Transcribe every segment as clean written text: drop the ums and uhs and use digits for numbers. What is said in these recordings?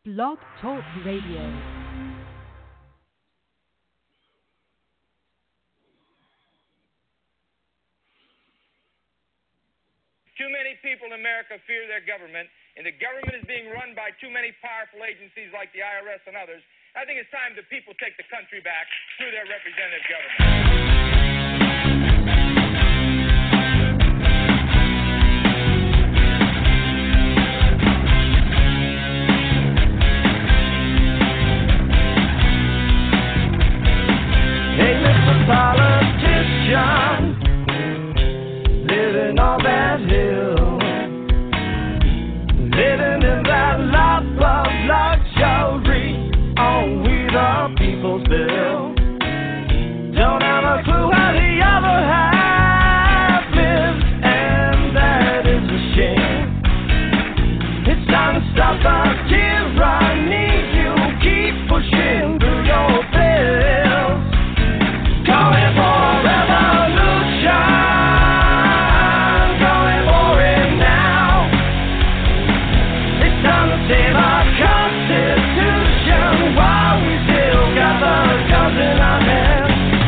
Blog Talk Radio. Too many people in America fear their government, and the government is being run by too many powerful agencies like the IRS and others. I think it's time the people take the country back through their representative government. Hey, Mr. Politician, living on that hill, living in that life of luxury on We the People's Bill. Don't have a clue how the other half lives, and that is a shame. It's time to stop the tyranny. You keep pushing through your bills, calling for a revolution, calling for it now. It's time to save our Constitution while we still got the guns in our hands.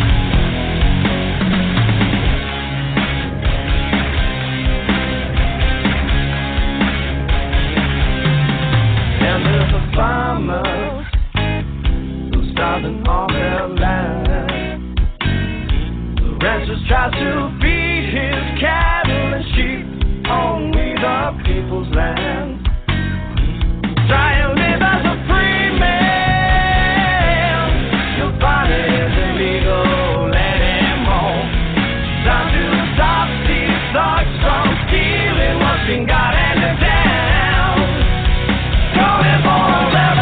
And there's the farmers who's starving all their land. The rancher tries to feed his cattle and sheep on We the People's Land. Try and live as a free man, you'll find it illegal anymore. Time to stop these thugs from stealing what's been got handed down. Calling for a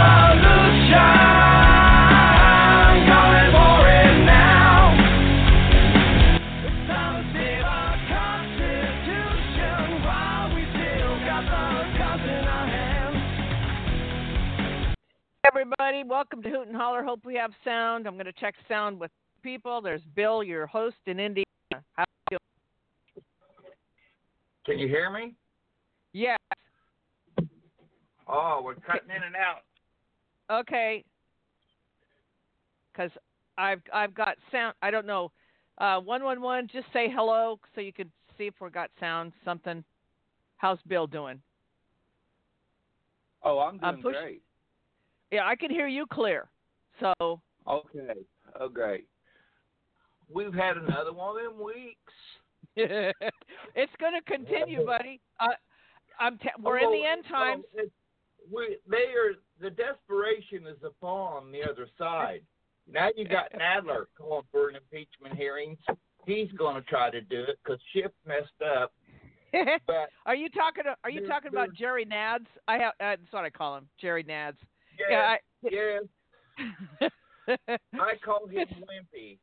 revolution, calling for it now. It's time to save our Constitution while we still got the guns in our hands. Everybody, welcome to Hoot and Holler. Hope we have sound. I'm going to check sound with people. There's Bill, your host in Indiana. How you Can you hear me? doing? Yes. Oh, we're cutting in and out. Okay. Because I've got sound. I don't know. 111. Just say hello so you can see if we got sound. Something. How's Bill doing? Oh, I'm I'm doing pushing- great. Yeah, I can hear you clear. So Okay. Oh, great. We've had another one of them weeks. it's going to continue, buddy. We're in the end times. The desperation is upon the other side. Now you got Nadler calling for an impeachment hearings. He's going to try to do it because Schiff messed up. But Are you talking about Jerry Nads? That's what I call him, Jerry Nads. yes, I call him Wimpy.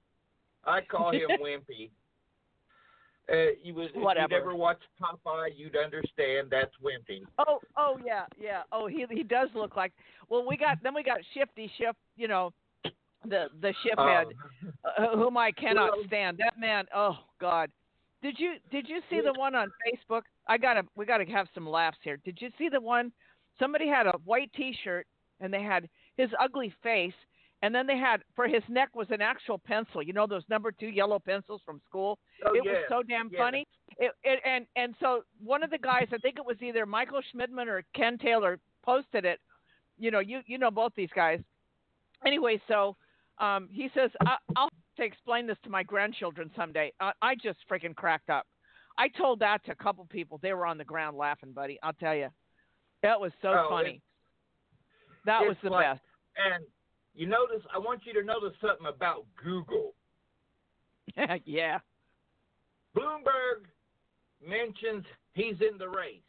If you'd Whatever. ever watched Popeye, you'd understand that's Wimpy. Oh yeah. Oh, he does look like. Well, we got Shifty Schiff. You know, the Schiff head, whom I cannot stand. That man. Oh God. Did you see the one on Facebook? We gotta have some laughs here. Did you see the one? Somebody had a white T-shirt and they had his ugly face, and then they had for his neck was an actual pencil. You know those number 2 yellow pencils from school. It was so damn funny. And so one of the guys, I think it was either Michael Schmidman or Ken Taylor, posted it. You know both these guys. Anyway, so he says I'll have to explain this to my grandchildren someday. I just freaking cracked up. I told that to a couple people. They were on the ground laughing, buddy. I'll tell you, that was so funny. That was the best. And you notice, I want you to notice something about Google. Yeah. Bloomberg mentions he's in the race.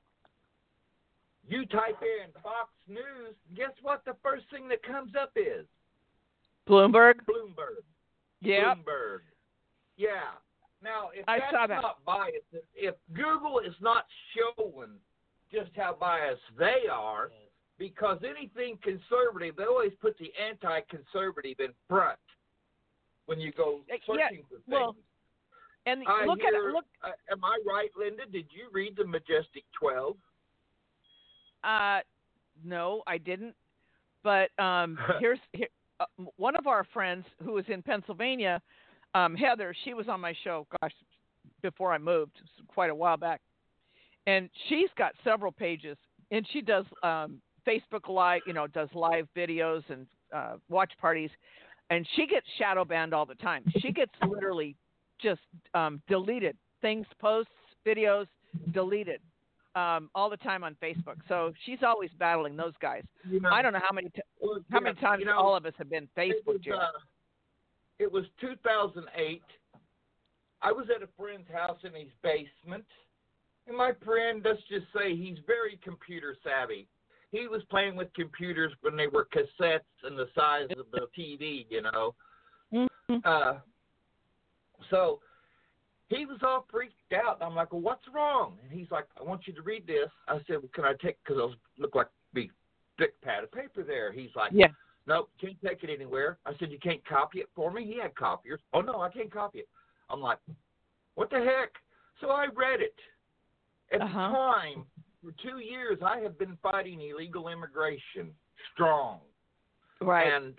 You type in Fox News, guess what the first thing that comes up is? Bloomberg. Yeah. Yep. Bloomberg. Yeah. Now, if I that's saw that. not biased, if Google is not showing just how biased they are, because anything conservative, they always put the anti-conservative in front when you go searching for things. Well, and look at it. Look. Am I right, Linda? Did you read the Majestic 12? No, I didn't. But here, one of our friends who was in Pennsylvania, Heather. She was on my show. Gosh, before I moved, quite a while back, and she's got several pages, and she does Facebook Live. Does live videos and watch parties, and she gets shadow banned all the time. She gets literally just deleted things, posts, videos, deleted. All the time on Facebook, so she's always battling those guys. I don't know how many times all of us have been Facebook jail. It was 2008. I was at a friend's house in his basement, and my friend, let's just say, he's very computer savvy. He was playing with computers when they were cassettes and the size of the TV, Mm-hmm. So he was all freaked out. I'm like, well, what's wrong? And he's like, I want you to read this. I said, well, can I take, because it looked like a big thick pad of paper there. He's like, yeah. Nope, can't take it anywhere. I said, you can't copy it for me? He had copiers. Oh, no, I can't copy it. I'm like, what the heck? So I read it. At the time, for 2 years, I have been fighting illegal immigration strong. Right. And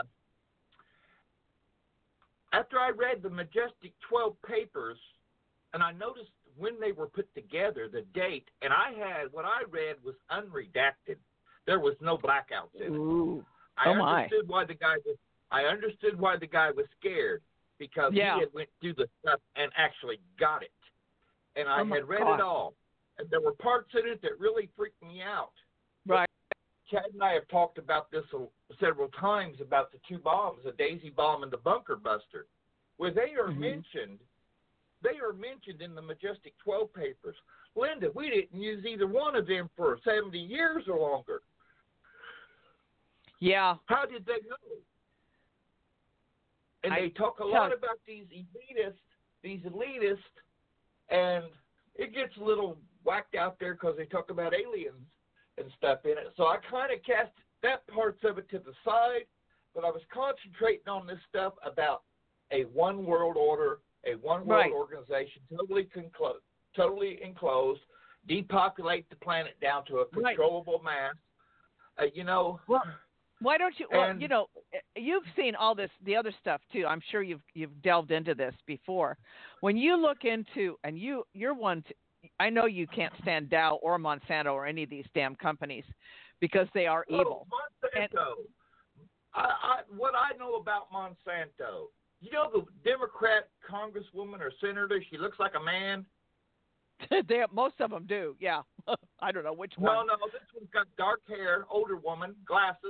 after I read the Majestic 12 papers, and I noticed when they were put together, the date, and what I read was unredacted. There was no blackouts in it. Ooh. I understood why the guy was scared, because he had went through the stuff and actually got it. And I had read it all. And there were parts in it that really freaked me out. Right. Chad and I have talked about this several times, about the two bombs, the Daisy bomb and the Bunker Buster, where they are mentioned. They are mentioned in the Majestic 12 papers. Linda, we didn't use either one of them for 70 years or longer. Yeah. How did they know? And they talk a lot about these elitists, and it gets a little whacked out there because they talk about aliens and stuff in it. So I kind of cast that parts of it to the side, but I was concentrating on this stuff about a one world order, a one world organization, totally enclosed, depopulate the planet down to a controllable mass. Well, why don't you? Well, you've seen all this, the other stuff too. I'm sure you've delved into this before. When you look into, and you're one. I know you can't stand Dow or Monsanto or any of these damn companies because they are evil. Monsanto. What I know about Monsanto, the Democrat congresswoman or senator, she looks like a man. Most of them do, yeah. I don't know which one. No, this one's got dark hair, older woman, glasses.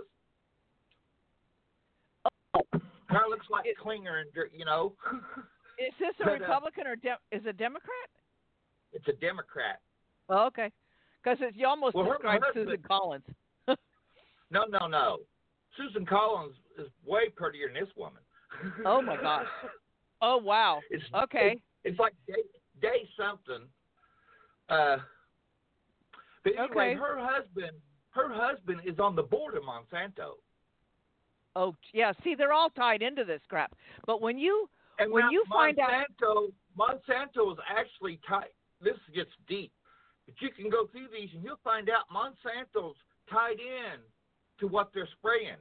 Kind of looks like Klinger, Is this a Republican or is it a Democrat? It's a Democrat. Oh, okay. Because you almost described Susan Collins. No. Susan Collins is way prettier than this woman. Oh, my gosh. Oh, wow. Okay. It's like day something. But anyway, her husband is on the board of Monsanto. Oh, yeah. See, they're all tied into this crap. But when you find out Monsanto is actually tied. This gets deep, but you can go through these and you'll find out Monsanto's tied in to what they're spraying.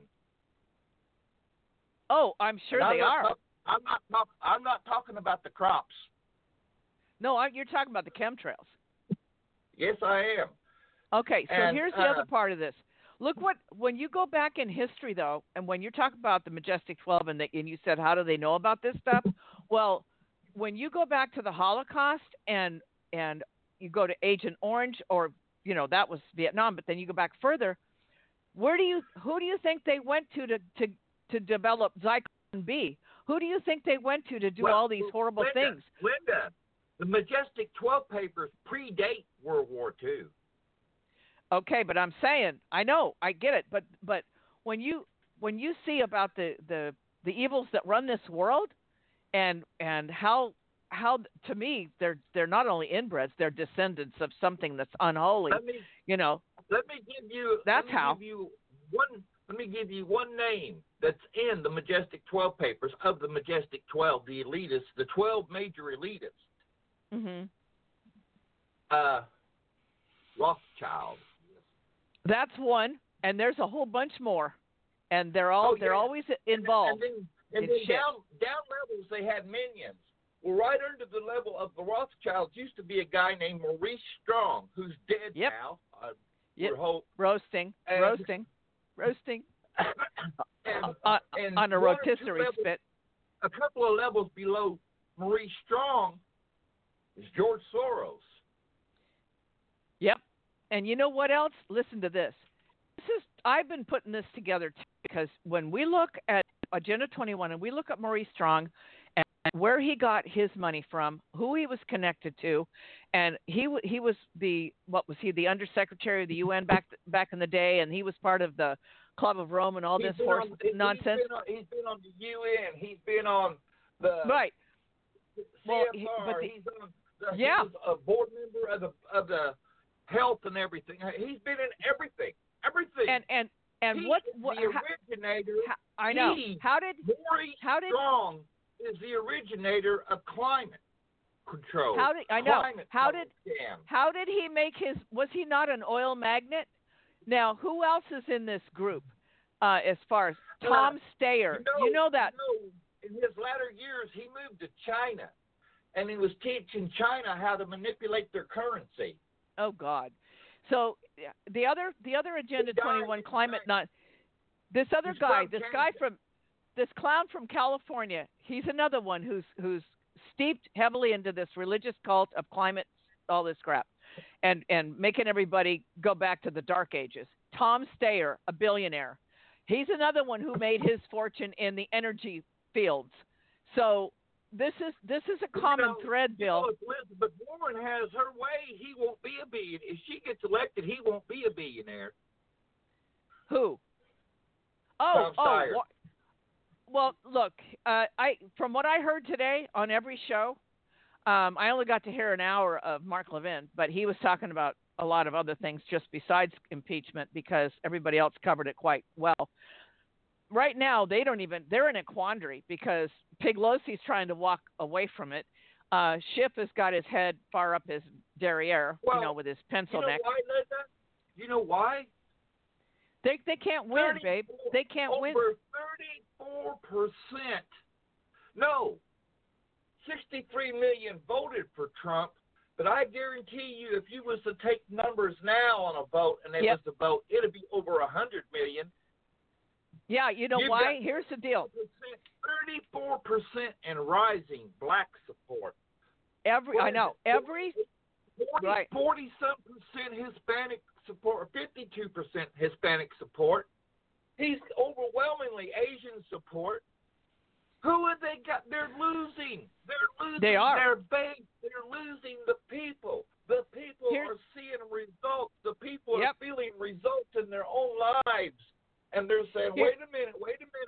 Oh, I'm sure they are. I'm not talking about the crops. No, you're talking about the chemtrails. Yes, I am. Okay, so here's the other part of this. Look when you go back in history, though, and when you talk about the Majestic 12 and you said, how do they know about this stuff? Well, when you go back to the Holocaust and you go to Agent Orange, or, that was Vietnam, but then you go back further, who do you think they went to develop Zyklon B? Who do you think they went to do all these horrible things? Linda, the Majestic 12 papers predate World War II. Okay, but I'm saying, I know, I get it, but when you see about the evils that run this world, and how to me they're not only inbreds, they're descendants of something that's unholy. Let me give you one name that's in the Majestic 12 papers of the Majestic 12, the elitists, the 12 major elitists. Mhm. Rothschild. That's one. and there's a whole bunch more, and they're always involved. And then down levels they had minions. Well, right under the level of the Rothschilds used to be a guy named Maurice Strong, who's dead now. Roasting. And, on a rotisserie spit. A couple of levels below Maurice Strong is George Soros. Yep. And you know what else? Listen to this. I've been putting this together because when we look at Agenda 21 and we look at Maurice Strong and where he got his money from, who he was connected to, and he was the Undersecretary of the UN back in the day, and he was part of the Club of Rome and all this nonsense. He's been on the UN. He's been on the right. CFR. He was a board member of the health and everything. He's been in everything. And what the originator? I know. Maurice Strong is the originator of climate control. How did he make his? Was he not an oil magnate? Now, who else is in this group? As far as Tom Steyer, you know that. In his latter years, he moved to China, and he was teaching China how to manipulate their currency. Oh God! So the other Agenda 21 climate not this clown from California. He's another one who's steeped heavily into this religious cult of climate, all this crap, and making everybody go back to the dark ages. Tom Steyer, a billionaire. He's another one who made his fortune in the energy fields. So this is a common thread, Bill. If Elizabeth Warren has her way, he won't be a billionaire. If she gets elected, he won't be a billionaire. Who? Tom Steyer. Well, look, from what I heard today on every show, I only got to hear an hour of Mark Levin, but he was talking about a lot of other things just besides impeachment because everybody else covered it quite well. Right now, they're in a quandary because Piglosi's trying to walk away from it. Schiff has got his head far up his derriere, with his pencil neck. Why, Linda? You know why? They can't win, babe. They can't win. Over 34%. No, 63 million voted for Trump, but I guarantee you if you was to take numbers now on a vote and was to vote, it would be over 100 million. Yeah, you know why? Here's the deal. 34% and rising black support. Every 40-some% Hispanic support, 52% Hispanic support. He's overwhelmingly Asian support. Who have they got? They're losing. They are. Their base. They're losing the people. The people are seeing results. The people are feeling results in their own lives. And they're saying, wait a minute.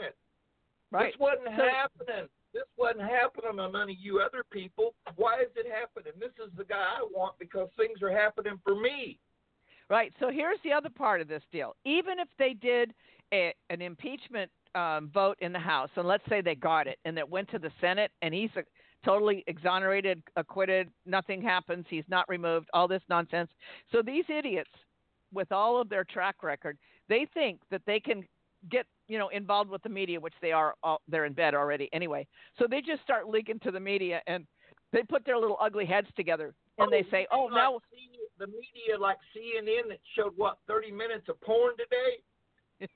Right. This wasn't happening. This wasn't happening on none of you other people. Why is it happening? This is the guy I want because things are happening for me. Right. So here's the other part of this deal. Even if they did an impeachment vote in the House, and let's say they got it, and it went to the Senate, and he's totally exonerated, acquitted, nothing happens, he's not removed, all this nonsense. So these idiots, with all of their track record, they think that they can get involved with the media, which they are. They're in bed already anyway. So they just start leaking to the media, and they put their little ugly heads together, and they say, now the media like CNN that showed 30 minutes of porn today.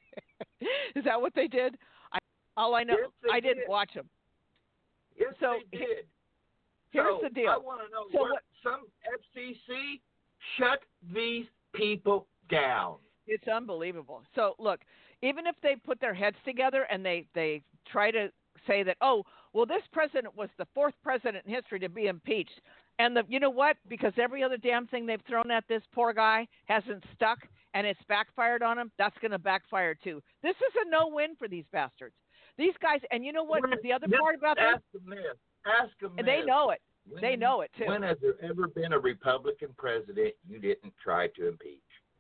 Is that what they did? All I know, yes, I didn't watch them. Yes, they did. Here's the deal. I want to know some FCC shut these people down. It's unbelievable. So look, even if they put their heads together and they try to say that, this president was the fourth president in history to be impeached, and you know what? Because every other damn thing they've thrown at this poor guy hasn't stuck and it's backfired on him, that's going to backfire too. This is a no-win for these bastards. These guys, and you know what? The other part about this? Ask them this. They know it. They know it too. When has there ever been a Republican president you didn't try to impeach?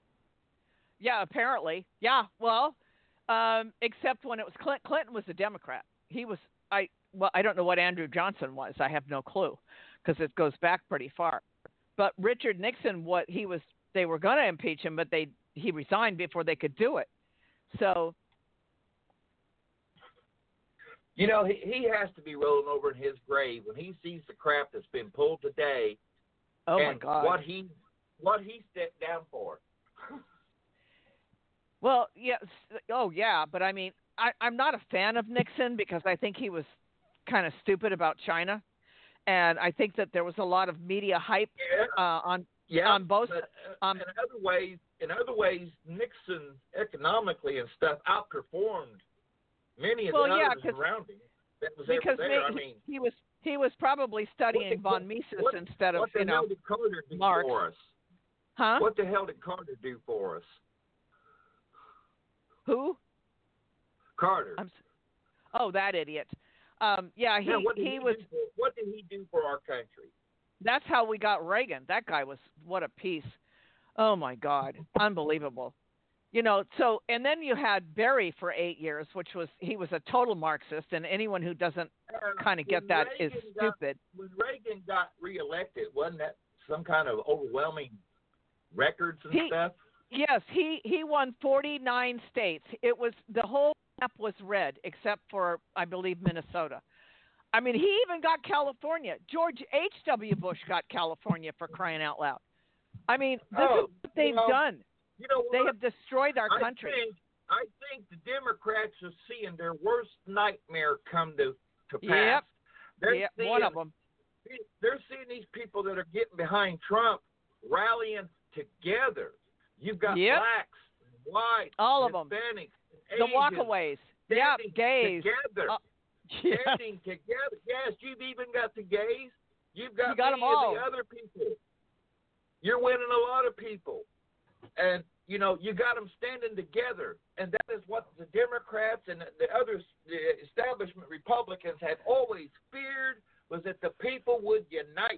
Yeah, apparently. Yeah, well, except when it was Clinton. Clinton was a Democrat. He was, I don't know what Andrew Johnson was. I have no clue because it goes back pretty far. But Richard Nixon, they were going to impeach him, but they he resigned before they could do it. So, You know, he has to be rolling over in his grave when he sees the crap that's been pulled today. oh and my God. what he stepped down for. Well, yes. Oh, yeah. But I mean, I'm not a fan of Nixon because I think he was kind of stupid about China. And I think that there was a lot of media hype on both. But, in other ways, Nixon economically and stuff outperformed many of the others around him. That was because there. he was probably studying von Mises instead of what the hell did Carter do Marx. for us? Huh? What the hell did Carter do for us? Who? Carter. That idiot. What did he do for our country? That's how we got Reagan. That guy was what a piece. Oh my God, unbelievable. You know, so and then you had Berry for 8 years, he was a total Marxist, and anyone who doesn't kind of get that is stupid. When Reagan got reelected, wasn't that some kind of overwhelming records and stuff? Yes, he won 49 states. It was the whole map was red except for I believe Minnesota. I mean, he even got California. George H.W. Bush got California, for crying out loud. I mean, this is what they've done. You know what? They have destroyed our country. I think the Democrats are seeing their worst nightmare come to pass. Yep, one of them. They're seeing these people that are getting behind Trump rallying together. You've got blacks, whites, all of them, Hispanics, the Asians, walkaways, gays, together. Standing together. Yes, you've even got the gays. You've got them all. The other people. You're winning a lot of people. And, you know, you got them standing together. And that is what the Democrats and the establishment Republicans have always feared, was that the people would unite.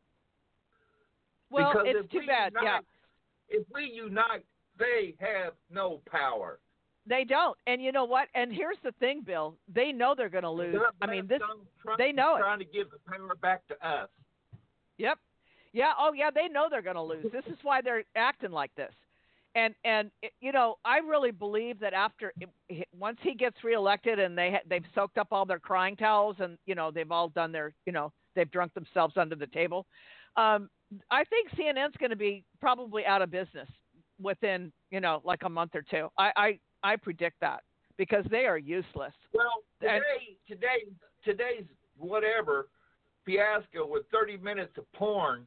Well, because it's too bad, If we unite, they have no power. They don't. And you know what? And here's the thing, Bill. They know they're going to lose. I mean, they know it. Trying to give the power back to us. Yep. Yeah. Oh, yeah. They know they're going to lose. This is why they're acting like this. And you know, I really believe that once he gets reelected and they've soaked up all their crying towels and, you know, they've all done they've drunk themselves under the table. I think CNN's going to be probably out of business within, you know, like a month or two. I predict that because they are useless. Well, today's whatever fiasco with 30 minutes of porn,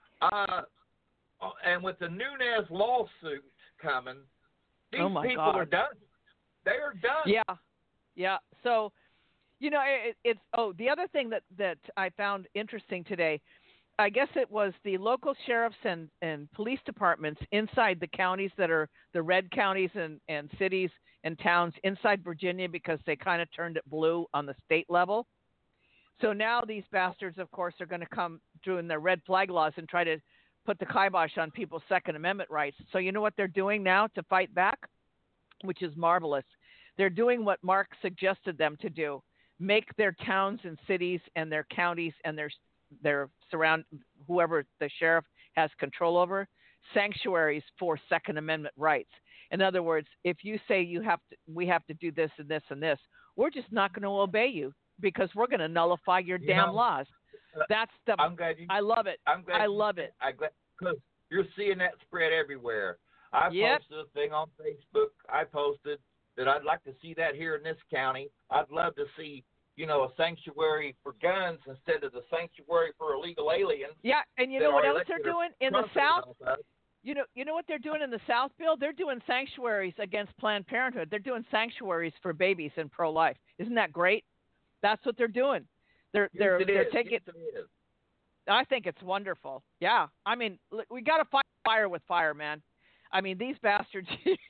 and with the Nunes lawsuit coming, these people are done. They are done. Yeah. So, you know, the other thing that I found interesting today, I guess it was the local sheriffs and police departments inside the counties that are the red counties and cities and towns inside Virginia, because they kind of turned it blue on the state level. So now these bastards, of course, are going to come doing their red flag laws and try to put the kibosh on people's Second Amendment rights. So you know what they're doing now to fight back, which is marvelous. They're doing what Mark suggested them to do: make their towns and cities and their counties and their whoever the sheriff has control over, sanctuaries for Second Amendment rights. In other words, if you say we have to do this and this and this, we're just not going to obey you because we're going to nullify your damn laws. That's I'm glad I love it. I love it. Because you're seeing that spread everywhere. I posted a thing on Facebook. I posted that I'd like to see that here in this county. I'd love to see, you know, a sanctuary for guns instead of the sanctuary for illegal aliens. Yeah, and you know what else they're doing in the South? You know what they're doing in the South, Bill? They're doing sanctuaries against Planned Parenthood. They're doing sanctuaries for babies and pro-life. Isn't that great? That's what they're doing. They're taking. Yes, it is. I think it's wonderful. Yeah, I mean, we got to fight fire with fire, man. I mean, these bastards.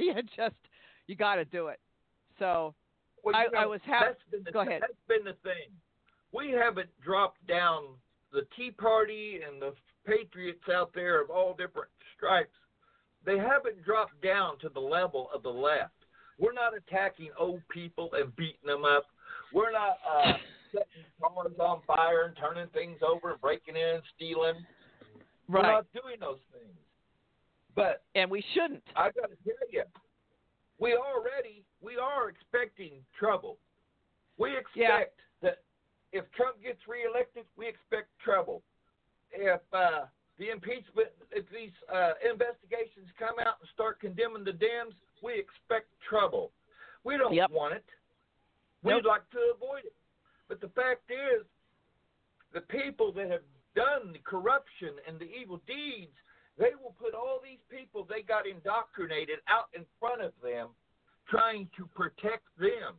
You got to do it. So. Well, I was happy. Go ahead. That's been the thing. We haven't dropped down. The Tea Party and the patriots out there of all different stripes, they haven't dropped down to the level of the left. We're not attacking old people and beating them up. We're not setting cars on fire and turning things over and breaking in and stealing. Right. We're not doing those things. But we shouldn't. I got to tell you, we are expecting trouble. We expect that if Trump gets reelected, we expect trouble. If the impeachment, if these investigations come out and start condemning the Dems, we expect trouble. We don't want it. We'd like to avoid it. But the fact is, the people that have done the corruption and the evil deeds, they will put all these people they got indoctrinated out in front of them, trying to protect them.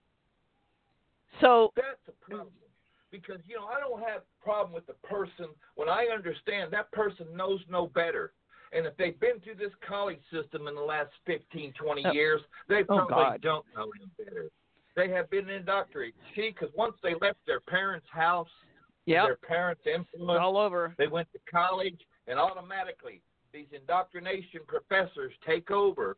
So that's a problem. Because, I don't have a problem with the person when I understand that person knows no better. And if they've been through this college system in the last 15, 20 years, they probably don't know any better. They have been indoctrinated. See, because once they left their parents' house, their parents' influence, all over. They went to college, and automatically these indoctrination professors take over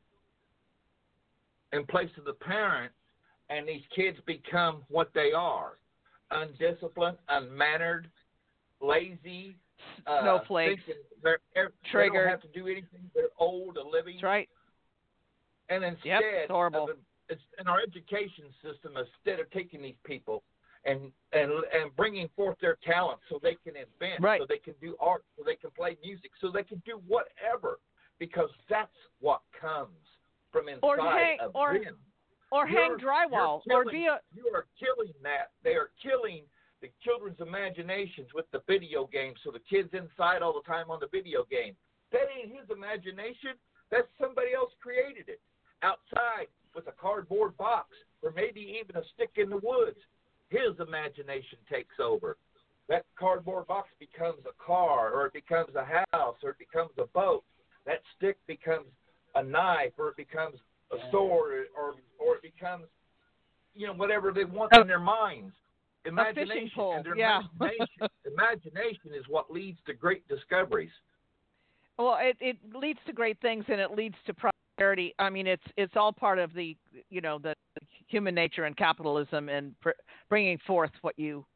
in place of the parent, and these kids become what they are: undisciplined, unmannered, lazy, snowflakes, they triggered. don't have to do anything. They're old, a living. That's right. And instead, it's horrible. It's in our education system, instead of taking these people and bringing forth their talent so they can invent, so they can do art, so they can play music, so they can do whatever, because that's what comes from inside of them. Or hang drywall, or be a. You are killing that. They are killing the children's imaginations with the video games. So the kid's inside all the time on the video game. That ain't his imagination. That's somebody else created it. Outside with a cardboard box, or maybe even a stick in the woods, his imagination takes over. That cardboard box becomes a car, or it becomes a house, or it becomes a boat. That stick becomes a knife, or it becomes a sword, or it becomes, whatever they want in their minds. Imagination, a fishing pole. And their imagination is what leads to great discoveries. Well, it leads to great things, and it leads to prosperity. I mean, it's all part of the the human nature and capitalism, and bringing forth what you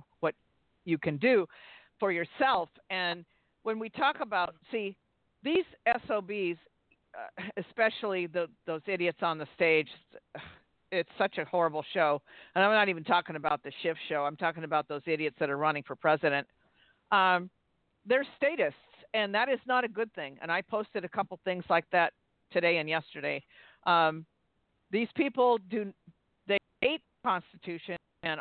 can do for yourself. And when we talk about these SOBs, especially those idiots on the stage, it's such a horrible show. And I'm not even talking about the Schiff show. I'm talking about those idiots that are running for president. They're statists, and that is not a good thing. And I posted a couple things like that today and yesterday. These people they hate the Constitution, and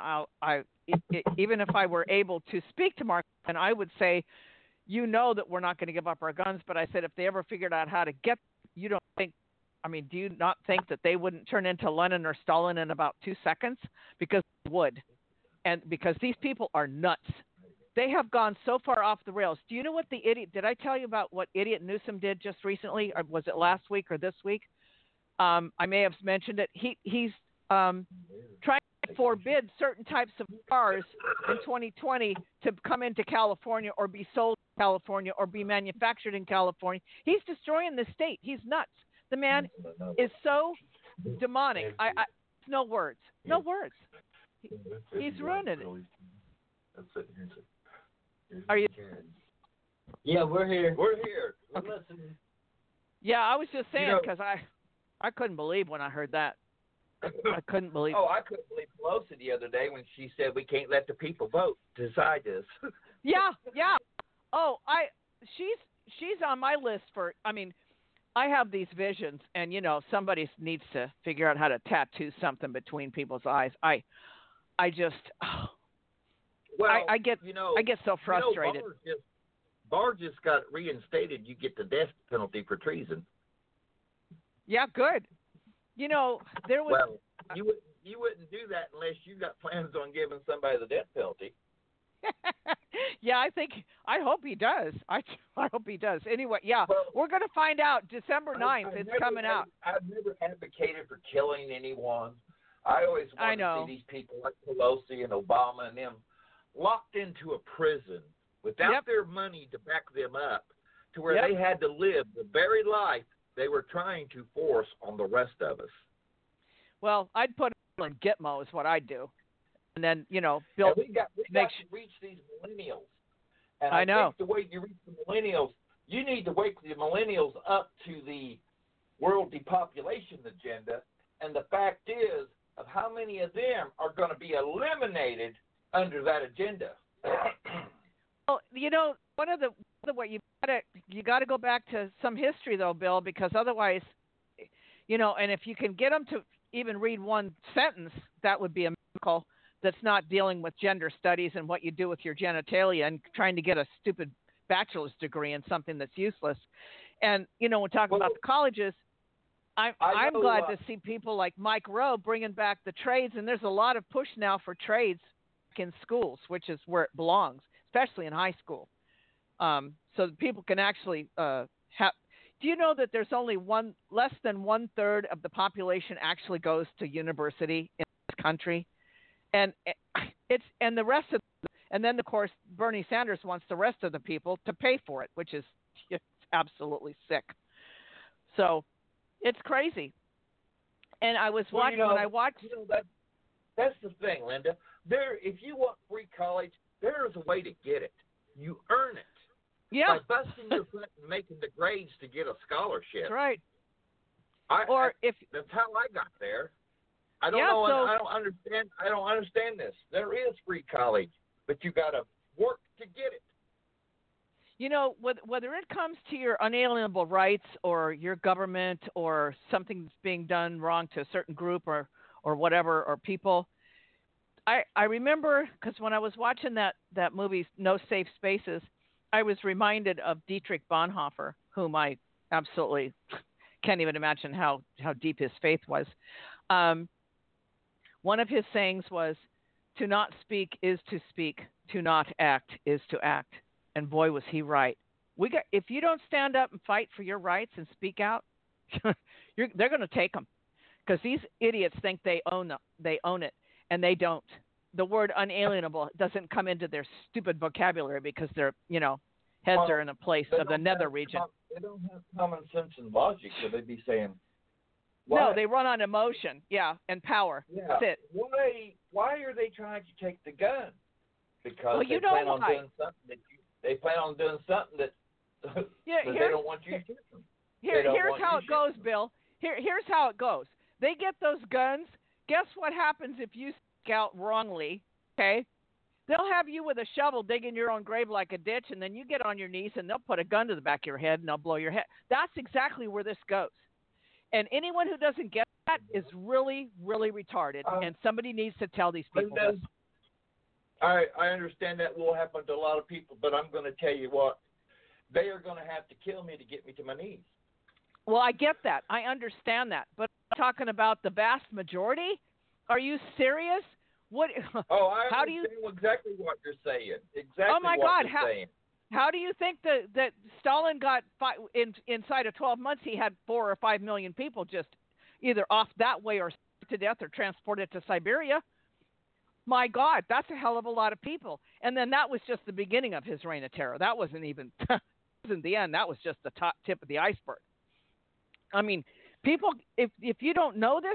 even if I were able to speak to Mark, and I would say, that we're not going to give up our guns. But I said, if they ever figured out how to get, do you not think that they wouldn't turn into Lenin or Stalin in about 2 seconds? Because they would. And because these people are nuts. They have gone so far off the rails. Do you know what did I tell you about what idiot Newsom did just recently? Or was it last week or this week? I may have mentioned it. He's trying to forbid certain types of cars in 2020 to come into California or be sold in California or be manufactured in California. He's destroying the state. He's nuts. The man is so demonic. No words. No words. He's ruining it. Are you? Yeah, we're here. We're here. We're listening. Yeah, I was just saying because I couldn't believe when I heard that. I couldn't believe. Oh, I couldn't believe Pelosi the other day when she said we can't let the people vote decide this. Yeah. Oh, she's on my list for. I mean, I have these visions, and somebody needs to figure out how to tattoo something between people's eyes. I just. Well, I get so frustrated. Barr just got reinstated. You get the death penalty for treason. Yeah, good. There was. Well, you wouldn't do that unless you got plans on giving somebody the death penalty. Yeah, I hope he does. I hope he does. Anyway, yeah, we're going to find out December 9th. It's coming out. I've never advocated for killing anyone. I always want to see these people like Pelosi and Obama and them locked into a prison without their money to back them up, to where they had to live the very life they were trying to force on the rest of us. Well, I'd put it in Gitmo is what I'd do. And then, build. We got to reach these millennials. And I know. think the way you reach the millennials, you need to wake the millennials up to the world depopulation agenda, and the fact is of how many of them are going to be eliminated under that agenda. Well, one of the what you got to go back to some history though, Bill, because otherwise, and if you can get them to even read one sentence, that would be a miracle. That's not dealing with gender studies and what you do with your genitalia and trying to get a stupid bachelor's degree in something that's useless. And when talking about the colleges, I'm glad to see people like Mike Rowe bringing back the trades, and there's a lot of push now for trades in schools, which is where it belongs, especially in high school, so that people can actually have. Do you know that there's only less than 1/3 of the population actually goes to university in this country, and the rest of, and then of course Bernie Sanders wants the rest of the people to pay for it, which is just absolutely sick. So it's crazy. And I was watching when I watched. That's the thing, Linda. If you want free college, there is a way to get it. You earn it. Yeah. By busting your butt and making the grades to get a scholarship. That's right. That's how I got there. I don't know. So, I don't understand. I don't understand this. There is free college, but you got to work to get it. Whether it comes to your unalienable rights or your government or something's being done wrong to a certain group or whatever or people, I remember because when I was watching that movie No Safe Spaces, I was reminded of Dietrich Bonhoeffer, whom I absolutely can't even imagine how deep his faith was. One of his sayings was, "To not speak is to speak. To not act is to act." And boy, was he right. If you don't stand up and fight for your rights and speak out, they're going to take them, because these idiots think they own it, and they don't. The word unalienable doesn't come into their stupid vocabulary because they're heads are in a place of the nether region. They don't have common sense and logic, so they'd be saying. No, they run on emotion, and power. Yeah. That's it. Why are they trying to take the gun? Because they plan on doing something they plan on doing something that they don't want you to shoot them. Here's how it goes, Bill. Here's how it goes. They get those guns. Guess what happens if you speak out wrongly? Okay, they'll have you with a shovel digging your own grave like a ditch, and then you get on your knees, and they'll put a gun to the back of your head, and they'll blow your head. That's exactly where this goes. And anyone who doesn't get that is really, really retarded, and somebody needs to tell these people this. I understand that will happen to a lot of people, but I'm going to tell you what, they are going to have to kill me to get me to my knees. Well, I get that. I understand that. But I'm talking about the vast majority? Are you serious? What? I understand exactly what you're saying. Exactly. Oh my God! Saying. How do you think that Stalin got inside of 12 months? He had 4 or 5 million people just either off that way or to death or transported to Siberia. My God, that's a hell of a lot of people. And then that was just the beginning of his reign of terror. That wasn't even wasn't the end. That was just the top tip of the iceberg. I mean, people, if you don't know this,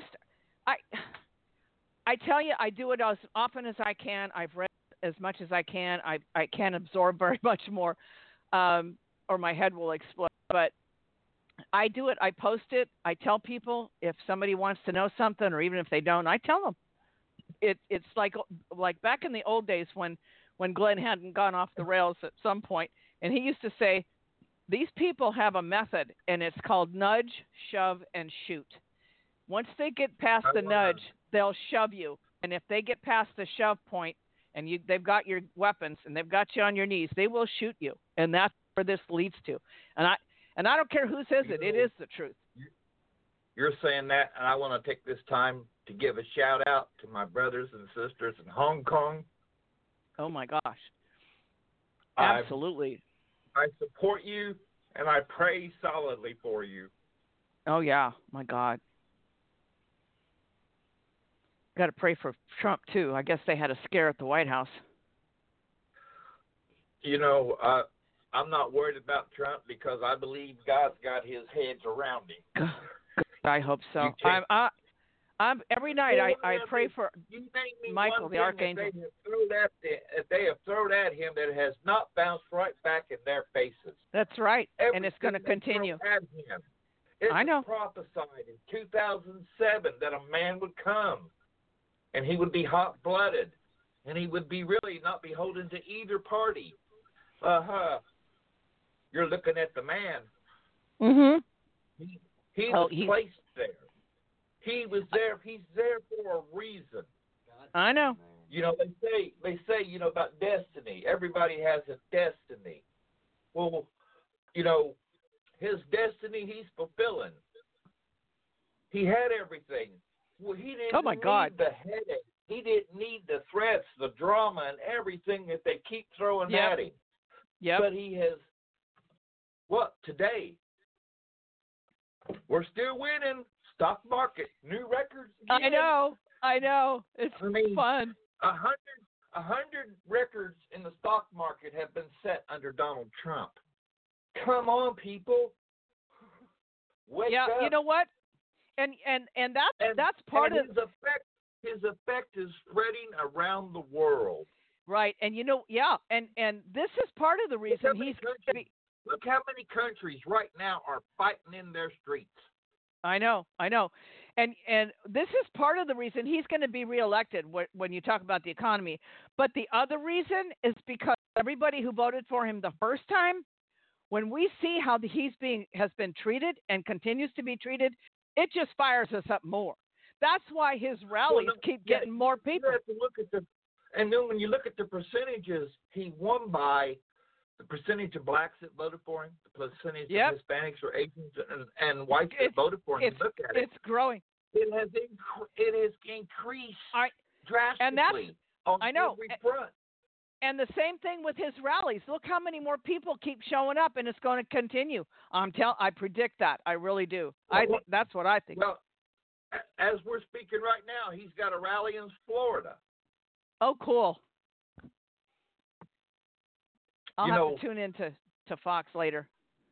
I tell you, I do it as often as I can. I've read as much as I can. I can't absorb very much more, or my head will explode. But I do it. I post it. I tell people if somebody wants to know something, or even if they don't, I tell them. It's like back in the old days when Glenn hadn't gone off the rails at some point, and he used to say, these people have a method, and it's called nudge, shove, and shoot. Once they get past the nudge, they'll shove you. And if they get past the shove point and they've got your weapons and they've got you on your knees, they will shoot you. And that's where this leads to. And I don't care who says it. It is the truth. You're saying that, and I want to take this time to give a shout out to my brothers and sisters in Hong Kong. Oh my gosh. Absolutely. I support you and I pray solidly for you. Oh yeah, my God. Got to pray for Trump too. I guess they had a scare at the White House. I'm not worried about Trump because I believe God's got his heads around him. I hope so. Every night I pray for you name me Michael, one the thing archangel. that they have thrown at him that has not bounced right back in their faces. That's right, and it's going to Everything they continue. throw at him. It I know. was prophesied in 2007 that a man would come, and he would be hot-blooded, and he would be really not beholden to either party. You're looking at the man. Mhm. He was placed there. He was there. He's there for a reason. I know. You know, they say, you know, about destiny. Everybody has a destiny. Well, you know, his destiny he's fulfilling. He had everything. Well, he didn't need the headache. He didn't need the threats, the drama, and everything that they keep throwing at him. Yep. But he has, today? We're still winning. Stock market, new records again. I know. It's fun. 100 records in the stock market have been set under Donald Trump. Come on, people. Wake up. You know what? And that's part of his effect is spreading around the world. Right, and you know, and this is part of the reason Look how many countries right now are fighting in their streets. I know, and this is part of the reason he's going to be reelected when you talk about the economy. But the other reason is because everybody who voted for him the first time, when we see how has been treated and continues to be treated, it just fires us up more. That's why his rallies keep getting more people. You have to look at and then when you look at the percentages, he won by the percentage of blacks that voted for him, the percentage of Hispanics or Asians and whites that voted for him. Look at it. It's growing. It has increased drastically on every front. And the same thing with his rallies. Look how many more people keep showing up, and it's going to continue. I predict that. I really do. That's what I think. Well, as we're speaking right now, he's got a rally in Florida. Oh, cool. I'll have to tune in to Fox later.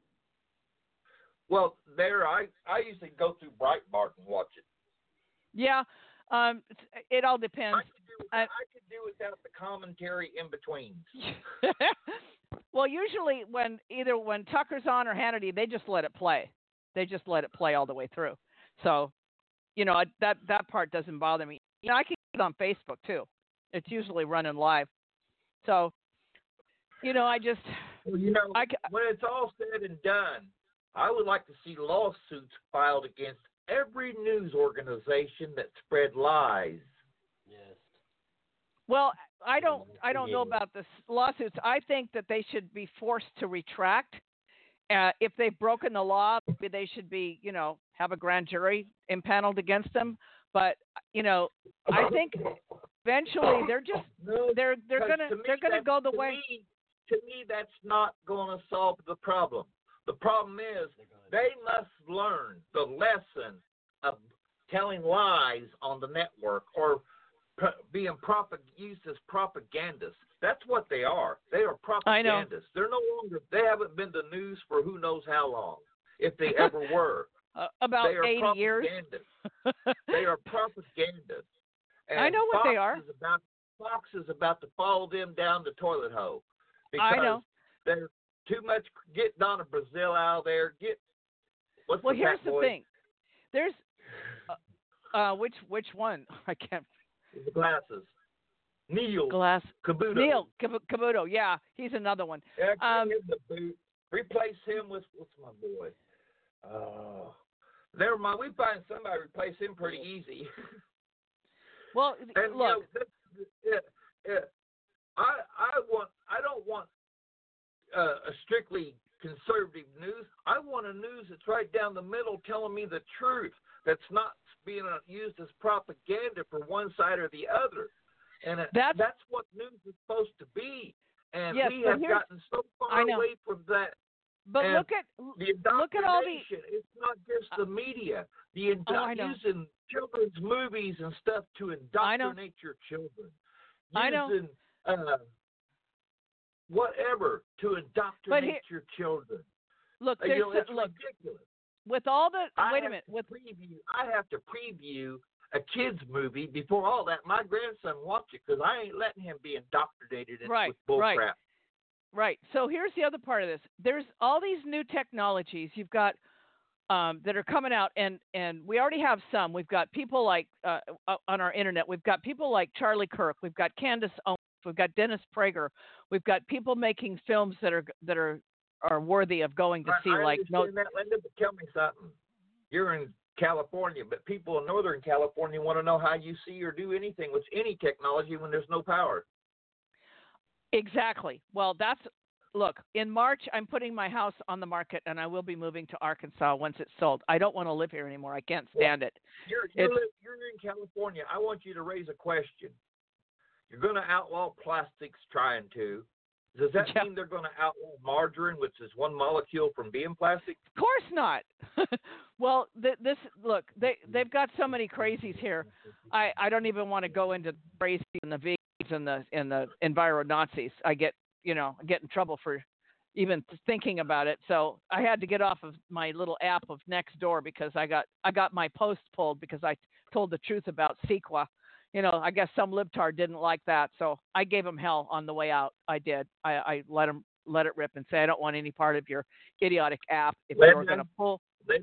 Well, I usually go through Breitbart and watch it. Yeah, it all depends. I could do without the commentary in between. Well, usually when Tucker's on or Hannity, they just let it play. They just let it play all the way through. So, you know, that part doesn't bother me. You know, I can get it on Facebook too. It's usually running live. So, you know, when it's all said and done, I would like to see lawsuits filed against every news organization that spread lies. Yes. Well, I don't know about the lawsuits. I think that they should be forced to retract. If they've broken the law, maybe they should be, you know, have a grand jury impaneled against them. But, you know, I think eventually they're gonna go the way. To me, that's not going to solve the problem. The problem is they must learn the lesson of telling lies on the network or being used as propagandists. That's what they are. They are propagandists. They're no longer. They haven't been the news for who knows how long, if they ever were. About 80 years. They are propagandists. And I know what they are. Fox is about to follow them down the toilet hole. Because I know. There's too much. Get Donna Brazile out of there. Here's the thing. There's which one? I can't. The glasses. Neil Cavuto. Neil Cavuto. Yeah, he's another one. Yeah, the boot. Replace him with what's my boy? Never mind. We find somebody to replace him pretty easy. Well, and, look. I don't want a strictly conservative news. I want a news that's right down the middle, telling me the truth. That's not being used as propaganda for one side or the other. And that's what news is supposed to be. And we have gotten so far away from that. But and look at all the. It's not just the media. Using children's movies and stuff to indoctrinate your children. Using whatever to indoctrinate your children. Look, it's ridiculous. With all the I have to preview a kids movie. Before all that, my grandson watched it because I ain't letting him be indoctrinated with bullcrap. Right. So here's the other part of this. There's all these new technologies you've got that are coming out, and we already have some. We've got people like on our internet. We've got people like Charlie Kirk. We've got Candace Owens. We've got Dennis Prager. We've got people making films that are worthy of going to see. I understand that, Linda, but tell me something. You're in California, but people in Northern California want to know how you see or do anything with any technology when there's no power. Exactly. Well, look, in March, I'm putting my house on the market, and I will be moving to Arkansas once it's sold. I don't want to live here anymore. I can't stand it. You're in California. I want you to raise a question. You're going to outlaw plastics trying to. Does that mean they're going to outlaw margarine, which is one molecule from being plastic? Of course not. Well, they've got so many crazies here. I don't even want to go into crazy and the vegans and the enviro Nazis. I get in trouble for even thinking about it. So I had to get off of my little app of Nextdoor because I got my post pulled because I told the truth about CEQA. I guess some libtard didn't like that, so I gave him hell on the way out. I did. I let it rip and say I don't want any part of your idiotic app. If you were going to pull,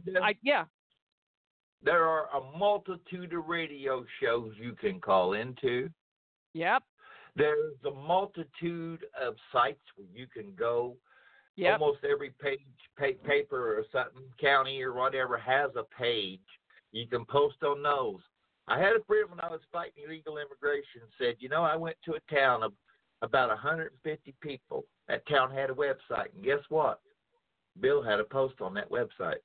there are a multitude of radio shows you can call into. Yep. There's a multitude of sites where you can go. Yep. Almost every paper or something, county or whatever, has a page. You can post on those. I had a friend when I was fighting illegal immigration said, I went to a town of about 150 people. That town had a website. And guess what? Bill had a post on that website.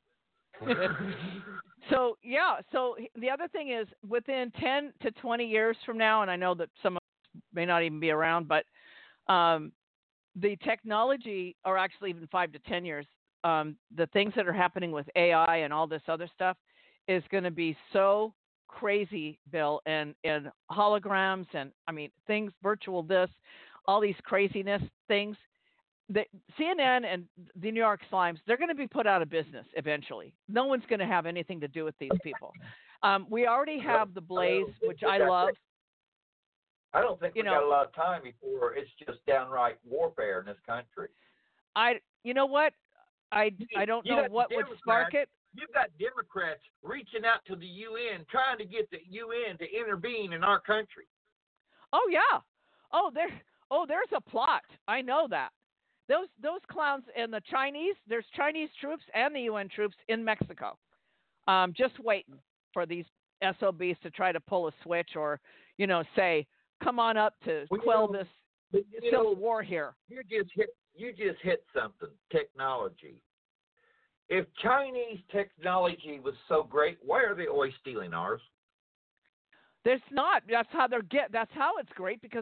So the other thing is within 10 to 20 years from now, and I know that some of us may not even be around, but the technology, or actually even 5 to 10 years, the things that are happening with AI and all this other stuff is going to be so crazy, Bill, and holograms and things, virtual this, all these craziness things. The CNN and the New York Slimes, they're going to be put out of business eventually. No one's going to have anything to do with these people. We already have the Blaze, which I love. I don't think we got a lot of time before it's just downright warfare in this country. You know what? I don't know what would spark it. You've got Democrats reaching out to the UN, trying to get the UN to intervene in our country. Oh yeah. There's a plot. I know that. Those clowns and the Chinese. There's Chinese troops and the UN troops in Mexico, just waiting for these SOBs to try to pull a switch or say, "Come on up to quell this civil war here." You just hit something. Technology. If Chinese technology was so great, why are they always stealing ours? There's not. That's how That's how it's great because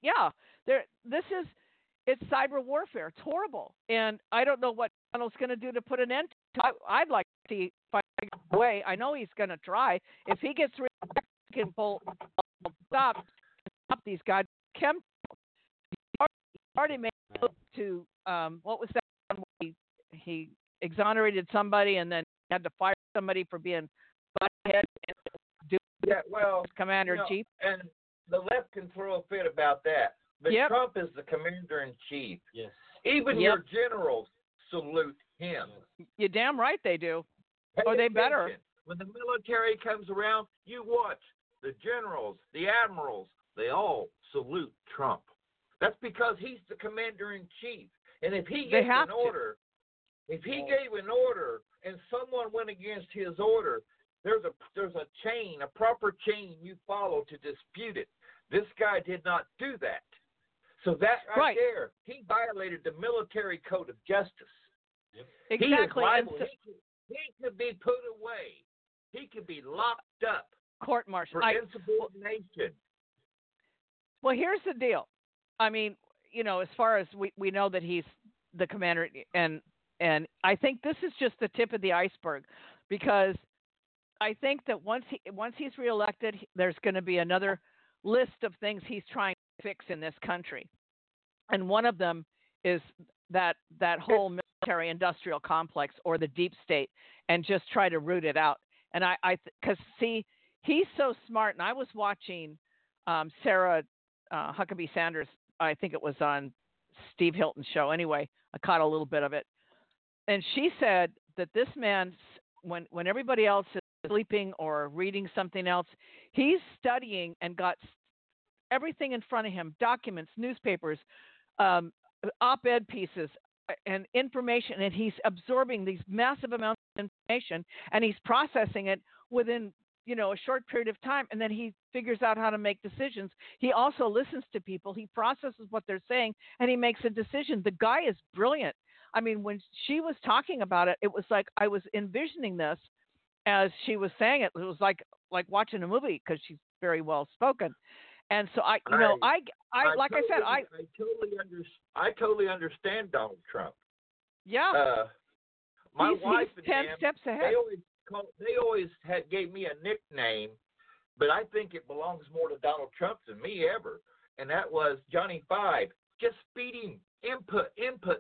it's cyber warfare. It's horrible, and I don't know what Donald's going to do to put an end to it. I'd like to see way. I know he's going to try. If he gets rid of it, he can stop these guys. He already made a move to what was that one where he exonerated somebody and then had to fire somebody for being butthead and commander-in-chief. And the left can throw a fit about that. But Trump is the commander-in-chief. Yes. Even your generals salute him. You're damn right they do. Or they better. When the military comes around, you watch. The generals, the admirals, they all salute Trump. That's because he's the commander-in-chief. And if he gave an order, and someone went against his order, there's a chain, a proper chain you follow to dispute it. This guy did not do that. So that right there, he violated the military code of justice. Yep. Exactly. He could be put away. He could be locked up. Court-martial. For insubordination. Well, here's the deal. I mean, as far as we know that he's the commander, and I think this is just the tip of the iceberg, because I think that once he's reelected, there's going to be another list of things he's trying to fix in this country, and one of them is that whole military-industrial complex or the deep state, and just try to root it out. And because he's so smart. And I was watching Sarah Huckabee Sanders. I think it was on Steve Hilton's show. Anyway, I caught a little bit of it, and she said that this man, when everybody else is sleeping or reading something else, he's studying and got everything in front of him: documents, newspapers, op-ed pieces, and information, and he's absorbing these massive amounts of information, and he's processing it within a short period of time, and then he figures out how to make decisions. He also listens to people. He processes what they're saying, and he makes a decision. The guy is brilliant. I mean, when she was talking about it, it was like I was envisioning this as she was saying it. It was like watching a movie because she's very well spoken. And so I totally understand Donald Trump. Yeah. My wife he's and 10 steps ahead. They always gave me a nickname, but I think it belongs more to Donald Trump than me ever, and that was Johnny Five. Just feed him input.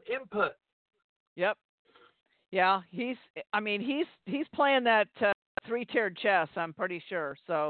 Yep. Yeah, he's playing that three-tiered chess, I'm pretty sure. So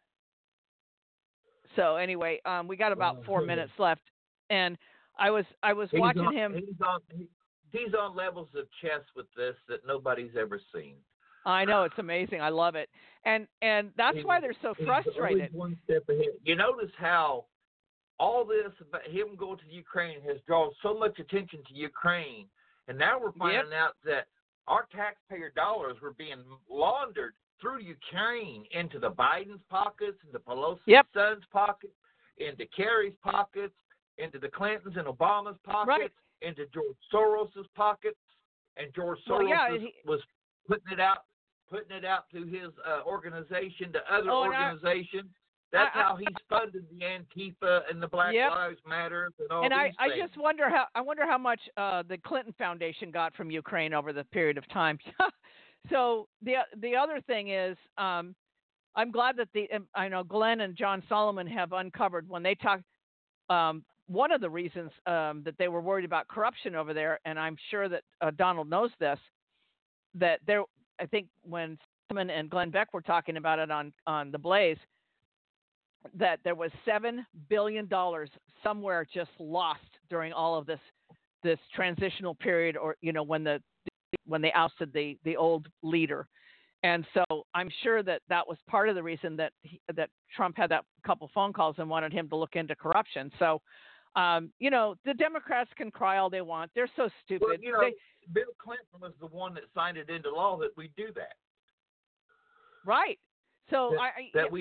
anyway, we got about 4 minutes left, and I was watching him. He's on levels of chess with this that nobody's ever seen. I know, it's amazing. I love it, and that's why they're so frustrated. One step ahead. You notice how all this about him going to Ukraine has drawn so much attention to Ukraine, and now we're finding out that our taxpayer dollars were being laundered through Ukraine into the Biden's pockets, into Pelosi's son's pockets, into Kerry's pockets, into the Clintons and Obama's pockets, into George Soros's pockets, and George Soros was putting it out to his organization, to other organizations. That's how he's funded the Antifa and the Black Lives Matter and all these things. And I just wonder how much the Clinton Foundation got from Ukraine over the period of time. So the other thing is, I'm glad that I know Glenn and John Solomon have uncovered when they talk. One of the reasons that they were worried about corruption over there, and I'm sure that Donald knows this, that I think when Solomon and Glenn Beck were talking about it on the Blaze, that there was $7 billion somewhere just lost during all of this transitional period, or when they ousted the old leader. And so I'm sure that was part of the reason that Trump had that couple phone calls and wanted him to look into corruption. So, the Democrats can cry all they want. They're so stupid. Well, Bill Clinton was the one that signed it into law that we do that. Right. So we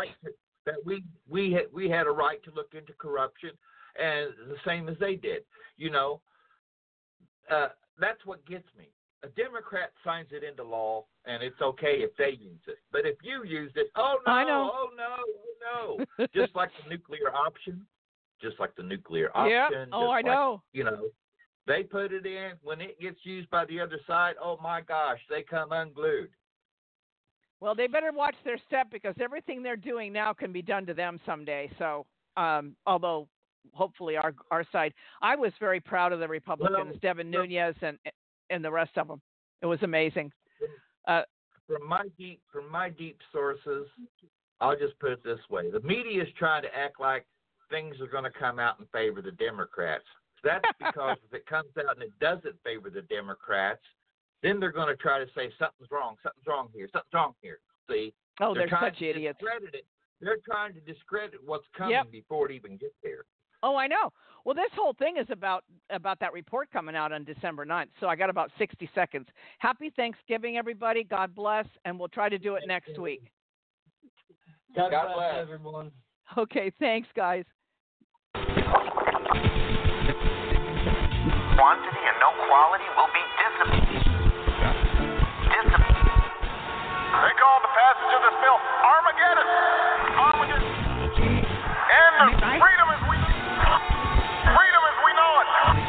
had a right to look into corruption, and the same as they did. That's what gets me. A Democrat signs it into law, and it's okay if they use it. But if you use it, oh no, I know. oh no. Just like the nuclear option. Yeah. Oh, I know. They put it in. When it gets used by the other side, oh my gosh, they come unglued. Well, they better watch their step, because everything they're doing now can be done to them someday. So, although hopefully our side, I was very proud of the Republicans, Devin Nunes and the rest of them. It was amazing. From my deep sources, I'll just put it this way: the media is trying to act like things are going to come out in favor of the Democrats. That's because if it comes out and it doesn't favor the Democrats, then they're going to try to say something's wrong here. See? Oh, they're such idiots. They're trying to discredit what's coming before it even gets there. Oh, I know. Well, this whole thing is about that report coming out on December 9th. So I got about 60 seconds. Happy Thanksgiving, everybody. God bless, and we'll try to do it next week. God bless everyone. Okay, thanks, guys. Quantity and no quality will be disciplined. They call the passage of this bill Armageddon. And freedom as we know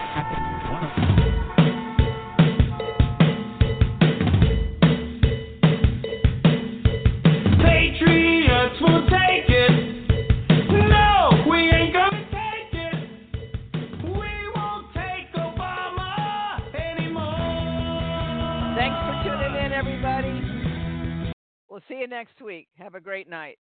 it. Patriots will take it. No, we ain't gonna take it. We won't take Obama anymore. Thanks for tuning in, everybody. We'll see you next week. Have a great night.